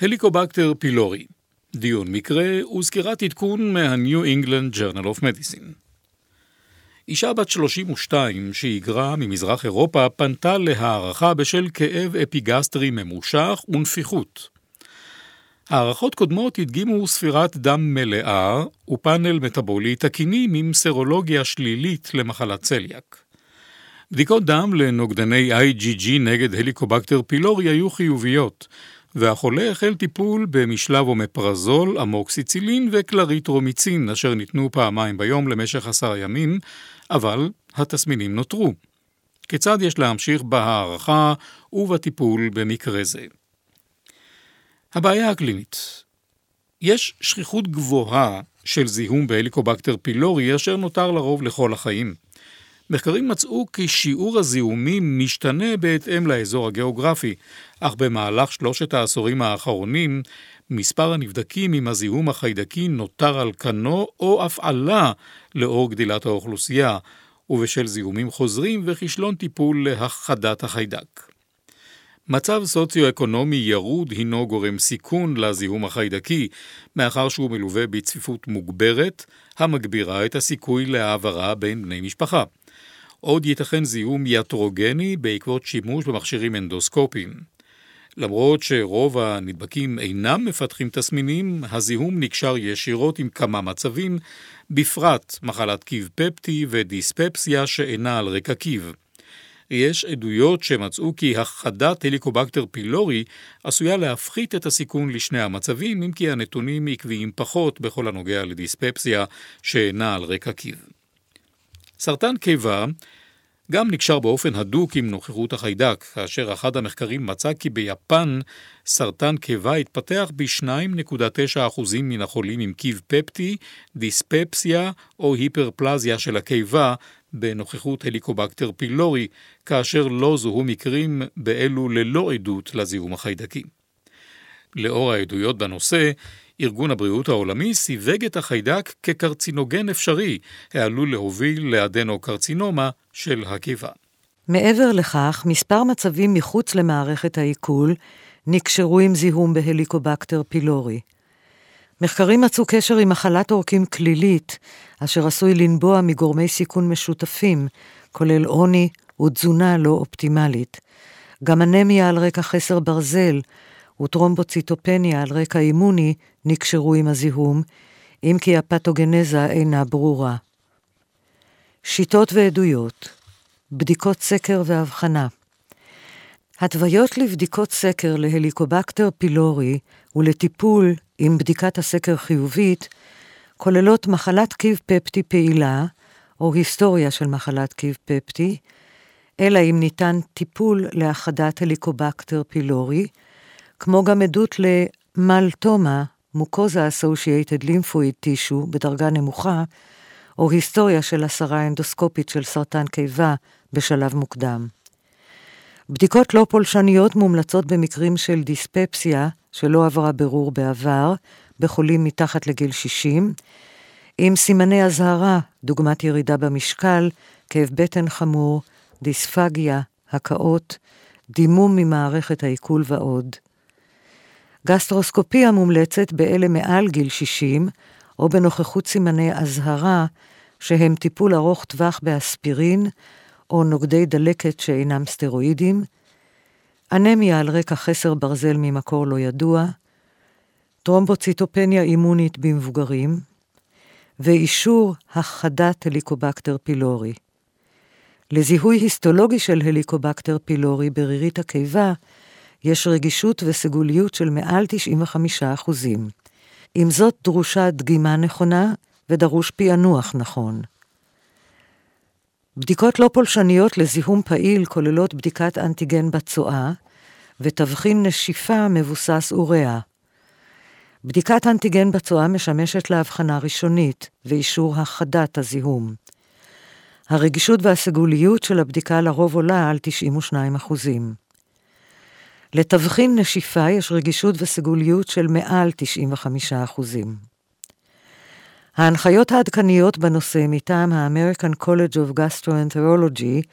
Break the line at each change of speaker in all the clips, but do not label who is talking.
הליקובקטר פילורי, דיון מקרה וסקירת עדכון מה-New England Journal of Medicine. אישה בת 32 שהיגרה ממזרח אירופה פנתה להערכה בשל כאב אפיגסטרי ממושך ונפיחות. הערכות קודמות הדגימו ספירת דם מלאה ופאנל מטאבולי תקיני עם סרולוגיה שלילית למחלת צליאק. בדיקות דם לנוגדני IgG נגד הליקובקטר פילורי היו חיוביות, והחולה החל טיפול במשלב אומפרזול, אמוקסיצילין וקלריטרומיצין, אשר ניתנו פעמיים ביום למשך 10 ימים, אבל התסמינים נותרו. כיצד יש להמשיך בהערכה ובטיפול במקרה זה? הבעיה הקלינית. יש שכיחות גבוהה של זיהום בהליקובקטר פילורי, אשר נותר לרוב לכל החיים. מחקרים מצאו כי שיעור הזיהומים משתנה בהתאם לאזור הגיאוגרפי, אך במהלך 3 העשורים האחרונים, מספר הנבדקים עם הזיהום החיידקי נותר על כנו או אף עלה לאור גדילת האוכלוסייה, ובשל זיהומים חוזרים וכישלון טיפול להכחדת החיידק. מצב סוציו-אקונומי ירוד הינו גורם סיכון לזיהום החיידקי, מאחר שהוא מלווה בצפיפות מוגברת, המגבירה את הסיכוי להעברה בין בני משפחה. עוד ייתכן זיהום יתרוגני בעקבות שימוש במכשירים אנדוסקופיים. למרות שרוב הנדבקים אינם מפתחים תסמינים, הזיהום נקשר ישירות עם כמה מצבים, בפרט מחלת קיב פפטי ודיספפסיה שאינה על רקע קיב. יש עדויות שמצאו כי הכחדת הליקובקטר פילורי עשויה להפחית את הסיכון לשני המצבים, אם כי הנתונים עקביים פחות בכל הנוגע לדיספפסיה שאינה על רקע קיב. סרטן קיבה גם נקשר באופן הדוק עם נוכחות החיידק, כאשר אחד המחקרים מצא כי ביפן סרטן קיבה התפתח ב-2.9% מן החולים עם קיב פפטי, דיספפסיה או היפרפלזיה של הקיבה בנוכחות הליקובקטר פילורי, כאשר לא זוהו מקרים באלו ללא עדות לזיהום החיידקי. לאור העדויות בנושא, ארגון הבריאות העולמי סיווג את החיידק כקרצינוגן אפשרי, העלול להוביל לאדנוקרצינומה של הקיבה.
מעבר לכך, מספר מצבים מחוץ למערכת העיכול נקשרו עם זיהום בהליקובקטר פילורי. מחקרים מצאו קשר עם מחלת עורקים כלילית, אשר עשוי לנבוע מגורמי סיכון משותפים, כולל עוני ותזונה לא אופטימלית. גם אנמיה על רקע חסר ברזל וטרומבוציטופניה על רקע אימוני נקשרו עם הזיהום, אם כי הפתוגנזה אינה ברורה. שיטות ועדויות, בדיקות סקר והבחנה. התוויות לבדיקות סקר להליקובקטר פילורי ולטיפול עם בדיקת הסקר חיובית כוללות מחלת קיב פפטי פעילה או היסטוריה של מחלת קיב פפטי, אלא אם ניתן טיפול להכחדת הליקובקטר פילורי, כמו גם עדות למלטומה, מוקוזה אסושייטד לימפואיד טישו בדרגה נמוכה, או היסטוריה של הסרה אנדוסקופית של סרטן קיבה בשלב מוקדם. בדיקות לא פולשניות מומלצות במקרים של דיספפסיה שלא עברה ברור בעבר, בחולים מתחת לגיל 60, עם סימני הזהרה, דוגמת ירידה במשקל, כאב בטן חמור, דיספגיה, הקאות, דימום ממערכת העיכול ועוד. גסטרוסקופיה מומלצת באלה מעל גיל 60, או בנוכחות סימני הזהרה, שהם טיפול ארוך טווח באספירין, או נוגדי דלקת שאינם סטרואידים, אנמיה על רקע חסר ברזל ממקור לא ידוע, טרומבוציטופניה אימונית במבוגרים, ואישור הכחדת הליקובקטר פילורי. לזיהוי היסטולוגי של הליקובקטר פילורי ברירית הקיבה, יש רגישות וסגוליות של מעל 95%. עם זאת דרושה דגימה נכונה ודרוש פענוח נכון. בדיקות לא פולשניות לזיהום פעיל כוללות בדיקת אנטיגן בצואה ותבחין נשיפה מבוסס אוריה. בדיקת אנטיגן בצואה משמשת להבחנה ראשונית ואישור הכחדת הזיהום. הרגישות והסגוליות של הבדיקה לרוב עולה על 92%. לתבחין נשיפה יש רגישות וסגוליות של מעל 95%. ההנחיות העדכניות בנושא מטעם ה-American College of Gastroenterology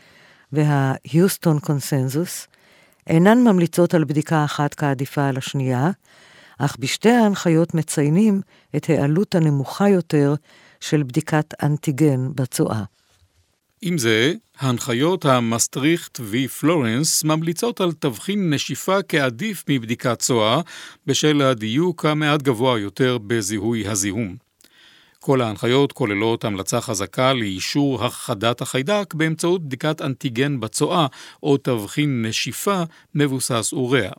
וה-Houston Consensus אינן ממליצות על בדיקה אחת כעדיפה על השנייה, אך בשתי ההנחיות מציינים את העלות הנמוכה יותר של בדיקת אנטיגן בצואה.
עם זה, ההנחיות המסטריכט ופלורנס ממליצות על תבחין נשיפה כעדיף מבדיקת צואה, בשל הדיוק המעט גבוה יותר בזיהוי הזיהום. כל ההנחיות כוללות המלצה חזקה לאישור הכחדת החיידק באמצעות בדיקת אנטיגן בצואה או תבחין נשיפה מבוסס אוריה.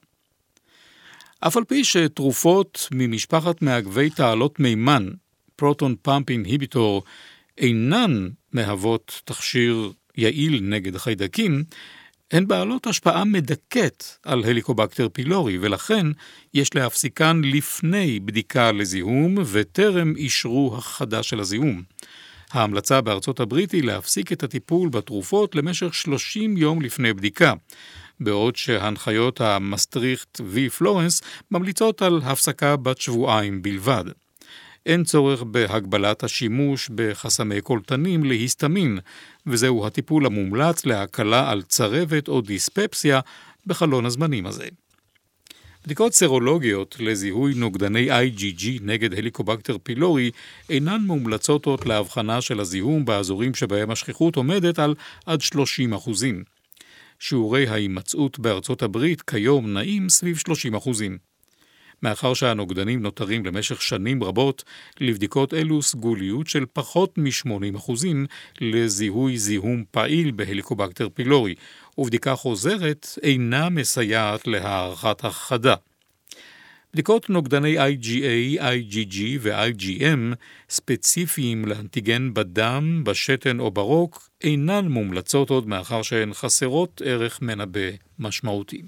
אף על פי שתרופות ממשפחת מעכבי תעלות מימן, פרוטון פאמפ אינהיביטור, אינן מהוות תכשיר יעיל נגד חיידקים, הן בעלות השפעה מדכאת על הליקובקטר פילורי, ולכן יש להפסיקן לפני בדיקה לזיהום וטרם אישרו הכחדה של הזיהום. ההמלצה בארצות הברית היא להפסיק את הטיפול בתרופות למשך 30 יום לפני בדיקה, בעוד שההנחיות המסטריכט ופלורנס ממליצות על הפסקה בת שבועיים בלבד. אין צורך בהגבלת השימוש בחסמי קולטנים להיסטמין, וזהו הטיפול המומלץ להקלה על צרבת או דיספפסיה בחלון הזמנים הזה. בדיקות סרולוגיות לזיהוי נוגדני IgG נגד הליקובקטר פילורי אינן מומלצות עוד להבחנה של הזיהום באזורים שבהם השכיחות עומדת על עד 30%. שיעורי ההימצאות בארצות הברית כיום נעים סביב 30%. מאחר שהנוגדנים נותרים למשך שנים רבות, לבדיקות אלו סגוליות של פחות מ-80% לזיהוי זיהום פעיל בהליקובקטר פילורי, ובדיקה חוזרת אינה מסייעת להערכת הכחדה. בדיקות נוגדני IgA, IgG ו-IgM ספציפיים לאנטיגן בדם, בשתן או ברוק אינן מומלצות עוד מאחר שהן חסרות ערך מנבא משמעותי.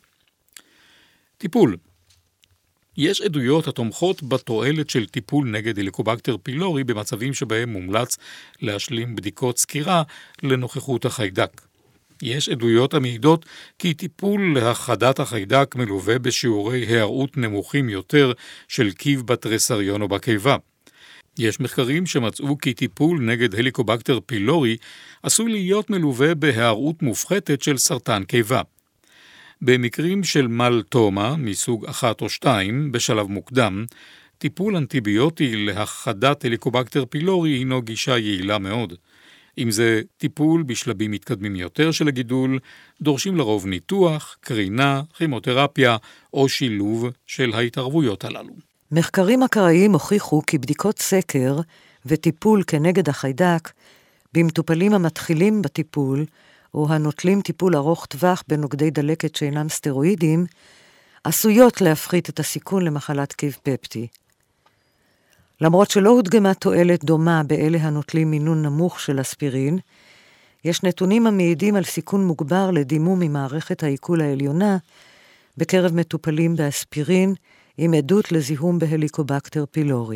טיפול. יש עדויות התומכות בתועלת של טיפול נגד הליקובקטר פילורי במצבים שבהם מומלץ להשלים בדיקות סקירה לנוכחות החיידק. יש עדויות המעידות כי טיפול להכחדת החיידק מלווה בשיעורי הערות נמוכים יותר של קיב בתריסריון או בקיבה. יש מחקרים שמצאו כי טיפול נגד הליקובקטר פילורי עשוי להיות מלווה בהערות מופחתת של סרטן קיבה. במקרים של מלטומה מסוג 1 או 2 בשלב מוקדם, טיפול אנטיביוטי להכחדת הליקובקטר פילורי הינו גישה יעילה מאוד. אם זה טיפול בשלבים מתקדמים יותר של הגידול, דורשים לרוב ניתוח, קרינה, כימותרפיה או שילוב של ההתערבויות הללו.
מחקרים אקראיים הוכיחו כי בדיקות סקר וטיפול כנגד החיידק במטופלים המתחילים בטיפול או הנוטלים טיפול ארוך טווח בנוגדי דלקת שאינם סטרואידים, עשויות להפחית את הסיכון למחלת קיב פפטי. למרות שלא הודגמה תועלת דומה באלה הנוטלים מינון נמוך של אספירין, יש נתונים המעידים על סיכון מוגבר לדימום ממערכת העיכול העליונה בקרב מטופלים באספירין עם עדות לזיהום בהליקובקטר פילורי.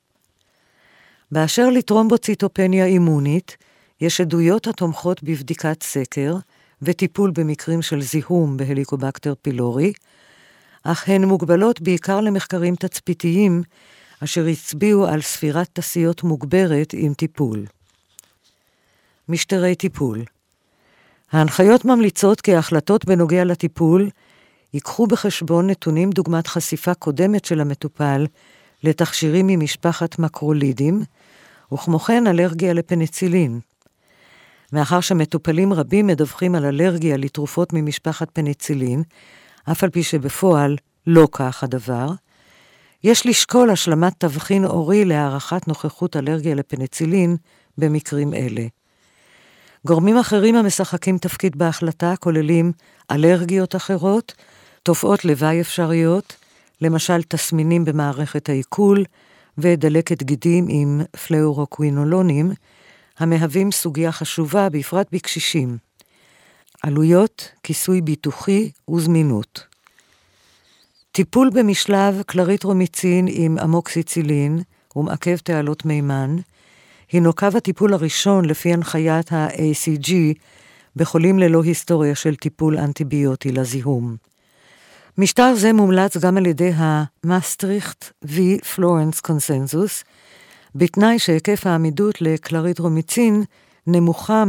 באשר לטרומבוציטופניה אימונית, יש עדויות התומכות בבדיקת סקר וטיפול במקרים של זיהום בהליקובקטר פילורי, אך הן מוגבלות בעיקר למחקרים תצפיתיים, אשר הצביעו על ספירת תסיות מוגברת עם טיפול. משטרי טיפול. ההנחיות ממליצות כי ההחלטות בנוגע לטיפול ייקחו בחשבון נתונים דוגמת חשיפה קודמת של המטופל לתכשירים ממשפחת מקרולידים, וכמו כן אלרגיה לפניצילין. מאחר שמטופלים רבים מדווחים על אלרגיה לתרופות ממשפחת פניצילין, אף על פי שבפועל לא כך הדבר, יש לשקול השלמת תבחין אורי להערכת נוכחות אלרגיה לפניצילין במקרים אלה. גורמים אחרים המשחקים תפקיד בהחלטה כוללים אלרגיות אחרות, תופעות לוואי אפשריות, למשל תסמינים במערכת העיכול ודלקת גידים עם פלאורוקווינולונים, המהווים סוגיה חשובה בפרט בקשישים. עלויות, כיסוי ביטוחי וזמינות. טיפול במשלב קלריטרומיצין עם אמוקסיצילין ומעכב תעלות מימן, הינו קו הטיפול הראשון לפי הנחיית ה-ACG בחולים ללא היסטוריה של טיפול אנטיביוטי לזיהום. משטר זה מומלץ גם על ידי המאסטריכט ופלורנס קונסנזוס, בתנאי שהיקף העמידות לקלריטרומיצין נמוכה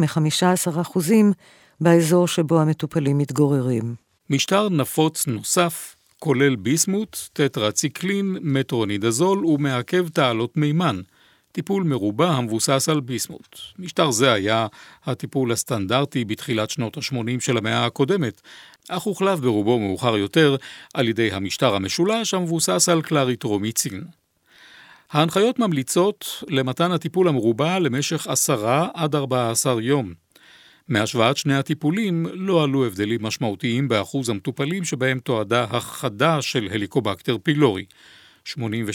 מ-15% באזור שבו המטופלים מתגוררים.
משטר נפוץ נוסף כולל ביסמוט, טטרציקלין, מטרונידזול ומעכב תעלות מימן, טיפול מרובע המבוסס על ביסמוט. משטר זה היה הטיפול הסטנדרטי בתחילת שנות ה-80 של המאה הקודמת, אך הוחלף ברובו מאוחר יותר על ידי המשטר המשולש המבוסס על קלריטרומיצין. ההנחיות ממליצות למתן הטיפול המרובע למשך 10 עד 14 יום. מהשוואת שני הטיפולים לא עלו הבדלים משמעותיים באחוז המטופלים שבהם תועדה הכחדה של הליקובקטר פילורי, 87.7%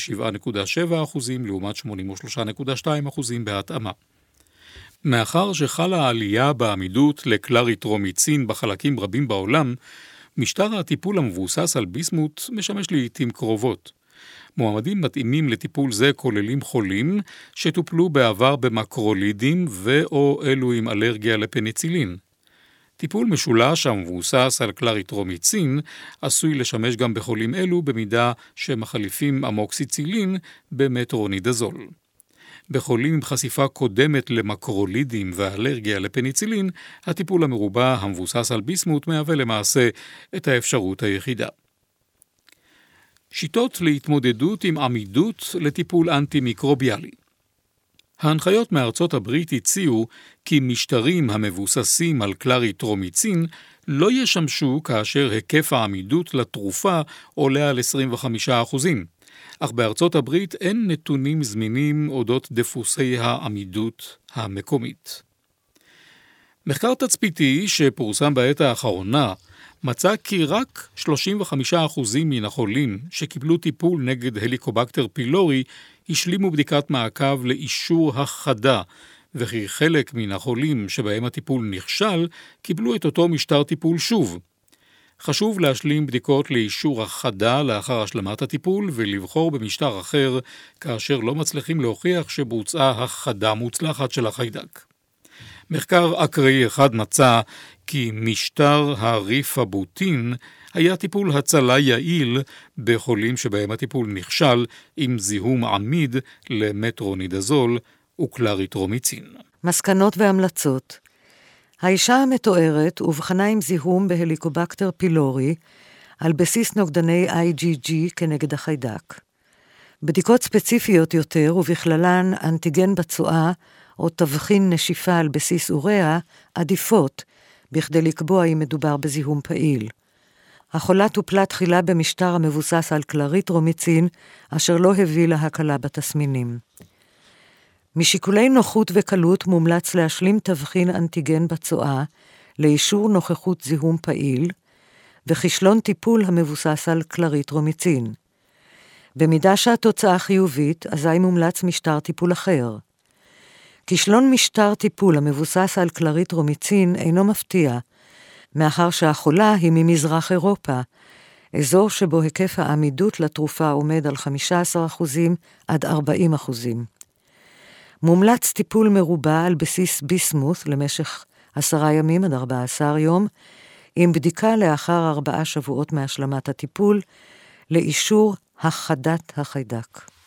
לעומת 83.2% בהתאמה. מאחר שחלה העלייה בעמידות לקלריטרומיצין בחלקים רבים בעולם, משטר הטיפול המבוסס על ביסמוט משמש לעתים קרובות. מועמדים מתאימים לטיפול זה כוללים חולים שטופלו בעבר במקרולידים ו/או אלו עם אלרגיה לפניצילין. טיפול משולש המבוסס על קלריטרומיצין עשוי לשמש גם בחולים אלו במידה שמחליפים אמוקסיצילין במטרונידזול. בחולים עם חשיפה קודמת למקרולידים ואלרגיה לפניצילין, הטיפול המרובע המבוסס על ביסמוט מהווה למעשה את האפשרות היחידה. שיטות להתמודדות עם עמידות לטיפול אנטי-מיקרוביאלי. ההנחיות מארצות הברית הציעו כי משטרים המבוססים על קלריטרומיצין לא ישמשו כאשר היקף העמידות לתרופה עולה על 25%. אך בארצות הברית אין נתונים זמינים אודות דפוסי העמידות המקומית. מחקר תצפיתי שפורסם בעת האחרונה מצא כי רק 35% מן החולים שקיבלו טיפול נגד הליקובקטר פילורי השלימו בדיקת מעקב לאישור הכחדה, וכי חלק מן החולים שבהם הטיפול נכשל קיבלו את אותו משטר טיפול שוב. חשוב להשלים בדיקות לאישור הכחדה לאחר השלמת הטיפול ולבחור במשטר אחר כאשר לא מצליחים להוכיח שבוצעה הכחדה מוצלחת של החיידק. מחקר אקראי אחד מצא כי משטר הריפבוטין היה טיפול הצלה יעיל בחולים שבהם הטיפול נכשל עם זיהום עמיד למטרונידזול וקלריטרומיצין.
מסקנות והמלצות. האישה המתוארת ובחנה עם זיהום בהליקובקטר פילורי על בסיס נוגדני IgG כנגד החיידק. בדיקות ספציפיות יותר ובכללן אנטיגן בצואה או תבחין נשיפה על בסיס אוריה עדיפות בכדי לקבוע אם מדובר בזיהום פעיל. החולה טופלה תחילה במשטר המבוסס על קלריטרומיצין אשר לא הביא להקלה בתסמינים. משיקולי נוחות וקלות מומלץ להשלים תבחין אנטיגן בצואה לאישור נוכחות זיהום פעיל וכישלון טיפול המבוסס על קלריטרומיצין. במידה שהתוצאה חיובית, אזי מומלץ משטר טיפול אחר. כישלון משטר טיפול המבוסס על קלריטרומיצין אינו מפתיע, מאחר שהחולה היא ממזרח אירופה, אזור שבו היקף העמידות לתרופה עומד על 15% עד 40%. מומלץ טיפול מרובע על בסיס ביסמוט למשך 10 ימים עד 14 יום, עם בדיקה לאחר 4 שבועות מהשלמת הטיפול, לאישור הכחדת החיידק.